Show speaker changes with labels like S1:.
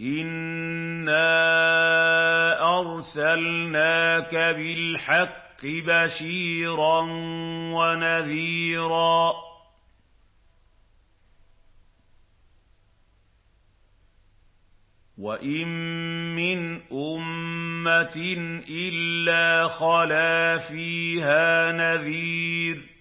S1: إِنَّا أَرْسَلْنَاكَ بِالْحَقِّ بَشِيرًا وَنَذِيرًا وَإِن مِّنْ أُمَّةٍ إِلَّا خَلَا فِيهَا نَذِيرٌ